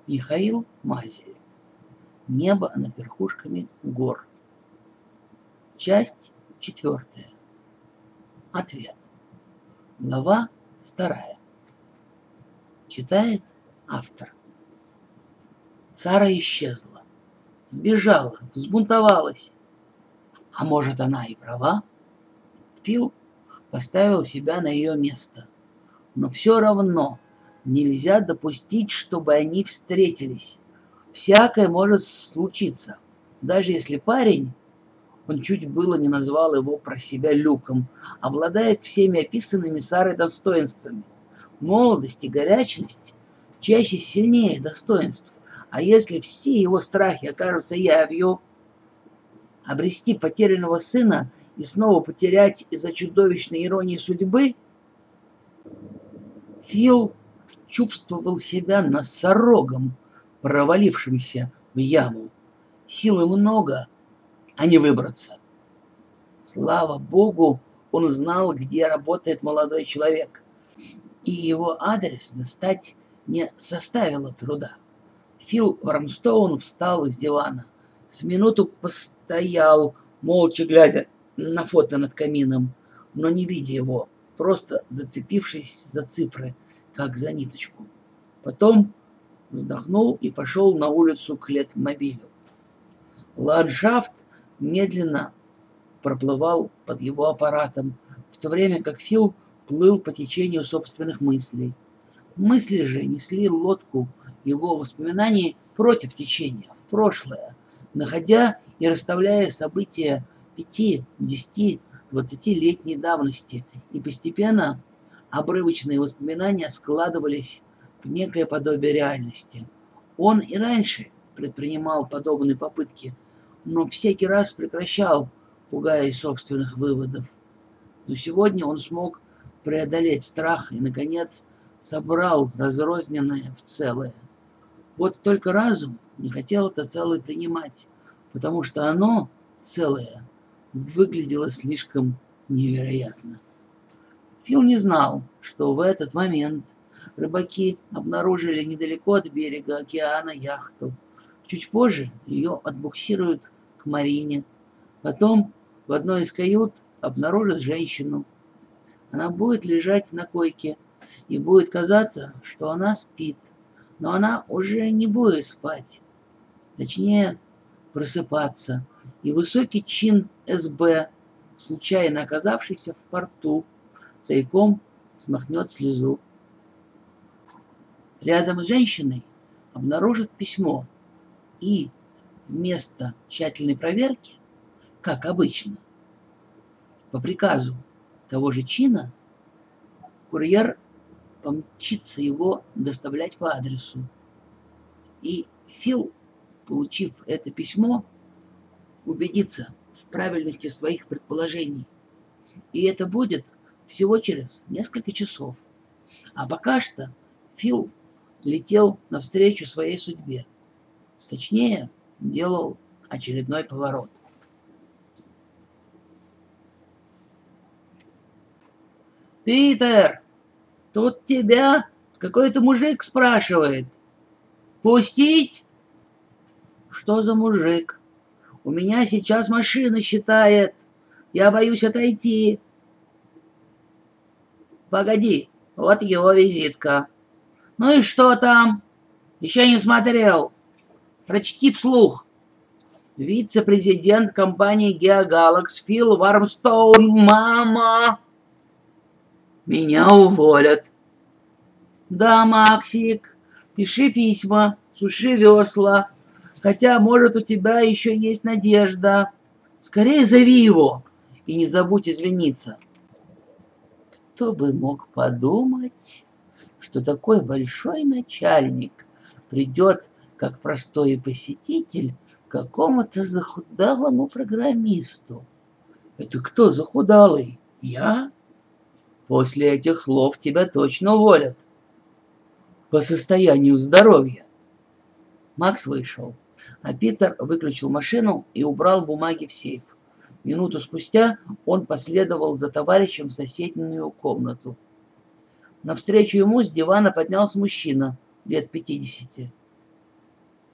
Михаил Мазель. Небо над верхушками гор. Часть 4. Ответ. Глава 2. Читает автор. Сара исчезла, сбежала, взбунтовалась. А может, она и права? Фил поставил себя на ее место. Но все равно нельзя допустить, чтобы они встретились. Всякое может случиться. Даже если парень, он чуть было не назвал его про себя Люком, обладает всеми описанными Сарой достоинствами. Молодость и горячность чаще сильнее достоинств. А если все его страхи окажутся явью, обрести потерянного сына и снова потерять из-за чудовищной иронии судьбы? Фил чувствовал себя носорогом, провалившимся в яму. Силы много, а не выбраться. Слава богу, он знал, где работает молодой человек, и его адрес достать не составило труда. Фил Вармстоун встал с дивана, с минуту постоял, молча глядя на фото над камином, но не видя его, просто зацепившись за цифры, как за ниточку. Потом вздохнул и пошел на улицу к Летмобилю. Ландшафт медленно проплывал под его аппаратом, в то время как Фил плыл по течению собственных мыслей. Мысли же несли лодку его воспоминаний против течения, в прошлое, находя и расставляя события 5, 10, 20-летней давности, и постепенно обрывочные воспоминания складывались в некое подобие реальности. Он и раньше предпринимал подобные попытки, но всякий раз прекращал, пугаясь собственных выводов. Но сегодня он смог преодолеть страх и, наконец, собрал разрозненное в целое. Вот только разум не хотел это целое принимать, потому что оно, целое, выглядело слишком невероятно. Фил не знал, что в этот момент рыбаки обнаружили недалеко от берега океана яхту. Чуть позже ее отбуксируют к Марине. Потом в одной из кают обнаружат женщину. Она будет лежать на койке, и будет казаться, что она спит, но она уже не будет спать. Точнее, просыпаться. И высокий чин СБ, случайно оказавшийся в порту, тайком смахнет слезу. Рядом с женщиной обнаружат письмо, и вместо тщательной проверки, как обычно, по приказу того же чина, курьер помчится его доставлять по адресу. И Фил, получив это письмо, убедится в правильности своих предположений. И это будет всего через несколько часов. А пока что Фил летел навстречу своей судьбе. Точнее, делал очередной поворот. «Питер, тут тебя какой-то мужик спрашивает. Пустить?» «Что за мужик? У меня сейчас машина считает. Я боюсь отойти». «Погоди, вот его визитка. Ну и что там? Еще не смотрел. Прочти вслух. Вице-президент компании Geogalax Фил Вармстоун. Мама! Меня уволят. Да, Максик, пиши письма, суши весла. Хотя, может, у тебя еще есть надежда. Скорее зови его и не забудь извиниться. Кто бы мог подумать, что такой большой начальник придет как простой посетитель к какому-то захудалому программисту. Это кто захудалый? Я? После этих слов тебя точно уволят. По состоянию здоровья. Макс вышел, а Питер выключил машину и убрал бумаги в сейф. Минуту спустя он последовал за товарищем в соседнюю комнату. Навстречу ему с дивана поднялся мужчина лет 50.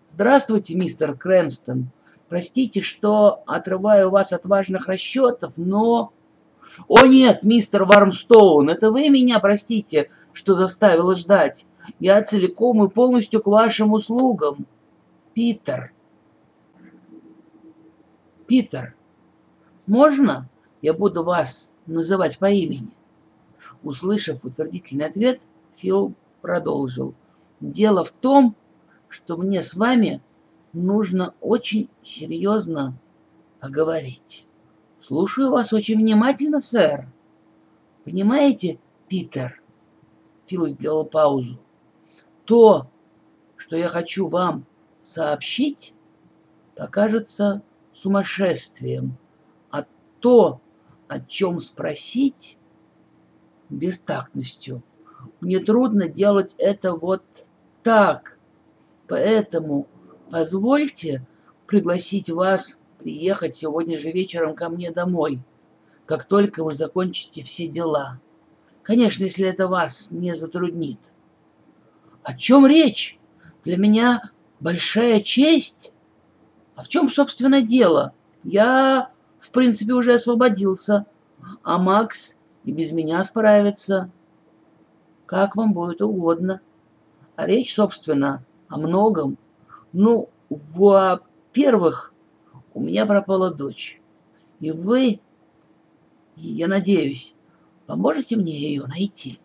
Здравствуйте, мистер Крэнстон. Простите, что отрываю вас от важных расчетов, но... О нет, мистер Вармстоун, это вы меня простите, что заставила ждать. Я целиком и полностью к вашим услугам. Питер. Питер, можно я буду вас называть по имени? Услышав утвердительный ответ, Фил продолжил. Дело в том, что мне с вами нужно очень серьезно поговорить. Слушаю вас очень внимательно, сэр. Понимаете, Питер? Фил сделал паузу. То, что я хочу вам сообщить, покажется сумасшествием, а то, о чем спросить, бестактностью. Мне трудно делать это вот так, поэтому позвольте пригласить вас приехать сегодня же вечером ко мне домой, как только вы закончите все дела. Конечно, если это вас не затруднит. О чем речь? Для меня большая честь. А в чем, собственно, дело? Я, в принципе, уже освободился, а Макс и без меня справится. Как вам будет угодно. А речь, собственно, о многом. Ну, во-первых, у меня пропала дочь. И вы, я надеюсь, поможете мне ее найти?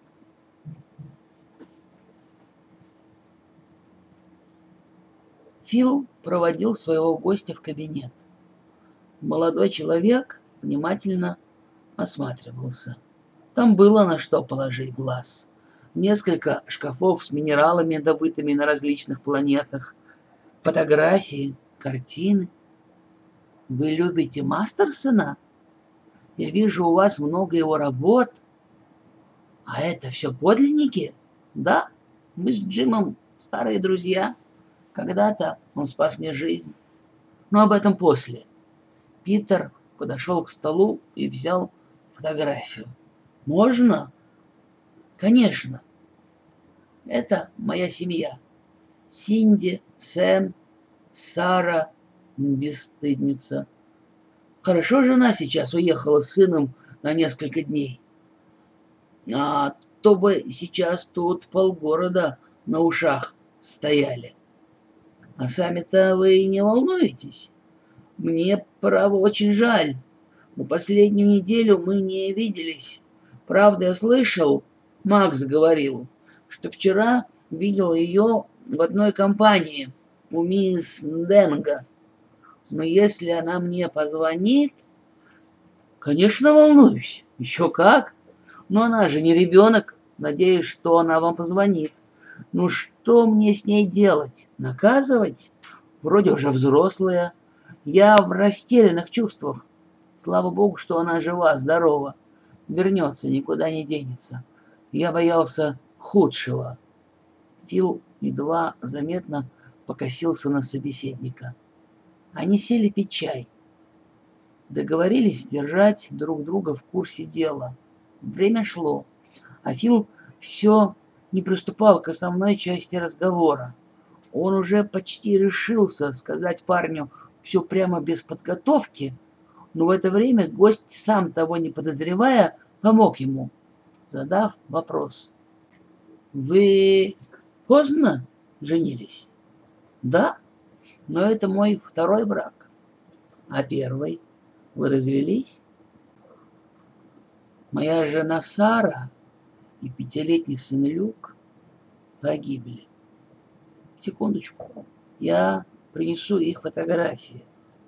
Фил проводил своего гостя в кабинет. Молодой человек внимательно осматривался. Там было на что положить глаз. Несколько шкафов с минералами, добытыми на различных планетах, фотографии, картины. Вы любите Мастерсона? Я вижу, у вас много его работ. А это все подлинники? Да, мы с Джимом старые друзья. Когда-то он спас мне жизнь. Но об этом после. Питер подошел к столу и взял фотографию. Можно? Конечно. Это моя семья. Синди, Сэм, Сара, бесстыдница. Хорошо жена сейчас уехала с сыном на несколько дней. А то бы сейчас тут полгорода на ушах стояли. А сами-то вы не волнуетесь? Мне, право, очень жаль. Но последнюю неделю мы не виделись. Правда, я слышал, Макс говорил, что вчера видел ее в одной компании у мисс Денга. Но если она мне позвонит... Конечно, волнуюсь. Еще как. Но она же не ребенок. Надеюсь, что она вам позвонит. Ну что мне с ней делать? Наказывать? Вроде уже взрослая. Я в растерянных чувствах. Слава богу, что она жива, здорова. Вернется, никуда не денется. Я боялся худшего. Фил едва заметно покосился на собеседника. Они сели пить чай. Договорились держать друг друга в курсе дела. Время шло, а Фил все не приступал к основной части разговора. Он уже почти решился сказать парню все прямо без подготовки, но в это время гость, сам того не подозревая, помог ему, задав вопрос. «Вы поздно женились?» «Да, но это мой второй брак. А первый? Вы развелись?» «Моя жена Сара и пятилетний сын Люк погибли. Секундочку, я принесу их фотографии».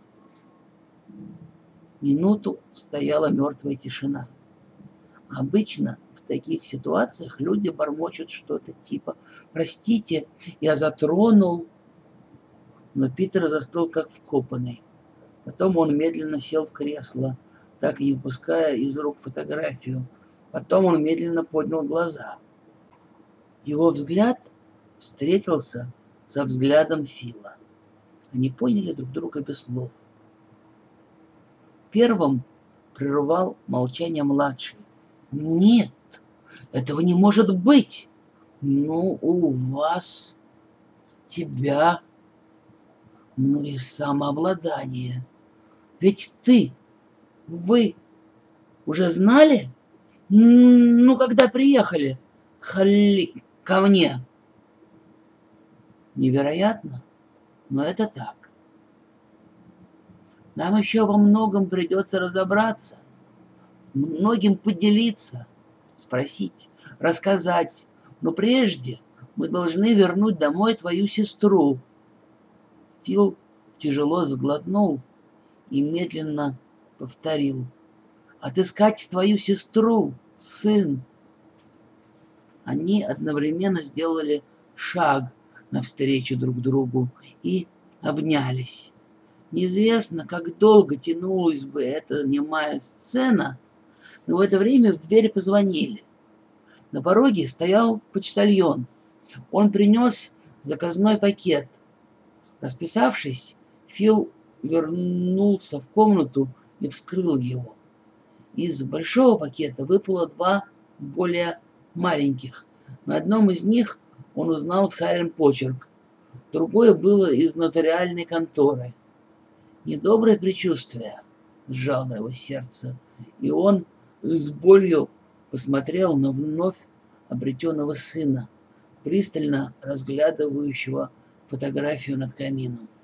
Минуту стояла мертвая тишина. Обычно в таких ситуациях люди бормочут что-то типа «Простите, я затронул». Но Питер застыл как вкопанный. Потом он медленно сел в кресло, так и не выпуская из рук фотографию. Потом он медленно поднял глаза. Его взгляд встретился со взглядом Фила. Они поняли друг друга без слов. Первым прервал молчание младший. «Нет, этого не может быть! Ну, у вас, тебя Ну и самообладание. Ведь вы уже знали? Ну, когда приехали ко мне. Невероятно, но это так. Нам еще во многом придется разобраться, многим поделиться, спросить, рассказать. Но прежде мы должны вернуть домой твою сестру. Фил тяжело сглотнул и медленно повторил. Отыскать твою сестру, сын. Они одновременно сделали шаг навстречу друг другу и обнялись. Неизвестно, как долго тянулась бы эта немая сцена, но в это время в дверь позвонили. На пороге стоял почтальон. Он принес заказной пакет. Расписавшись, Фил вернулся в комнату и вскрыл его. Из большого пакета выпало два более маленьких. На одном из них он узнал Сарин почерк. Другое было из нотариальной конторы. Недоброе предчувствие сжало его сердце, и он с болью посмотрел на вновь обретенного сына, пристально разглядывающего фотографию над камином.